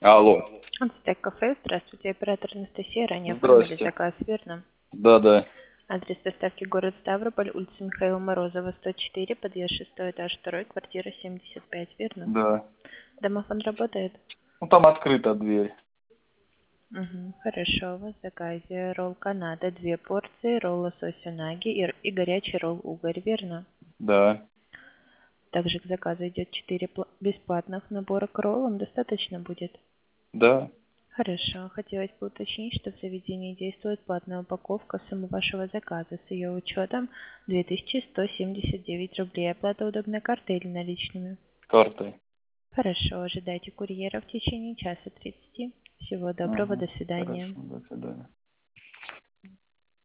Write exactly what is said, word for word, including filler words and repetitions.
Алло. Ацтек кафе, здравствуйте, оператор Анастасия, ранее оформили Здрасте. заказ, верно? Да, да. Адрес доставки город Ставрополь, улица Михаила Морозова, сто четыре, подъезд шестой этаж, второй, квартира семьдесят пять, верно? Да. Домофон работает? Ну там открыта дверь. Угу, хорошо, у вас в заказе ролл Канада, две порции, ролл лосось унаги и, и горячий ролл угорь, верно? Да. Также к заказу идет четыре бесплатных набора к роллам, достаточно будет? Да. Хорошо. Хотелось бы уточнить, что в заведении действует платная упаковка. Сумма вашего заказа с ее учетом две тысячи сто семьдесят девять рублей. Оплата удобной картой или наличными? Картой. Хорошо. Ожидайте курьера в течение часа тридцати. Всего доброго. Ага. До свидания. Хорошо. До свидания.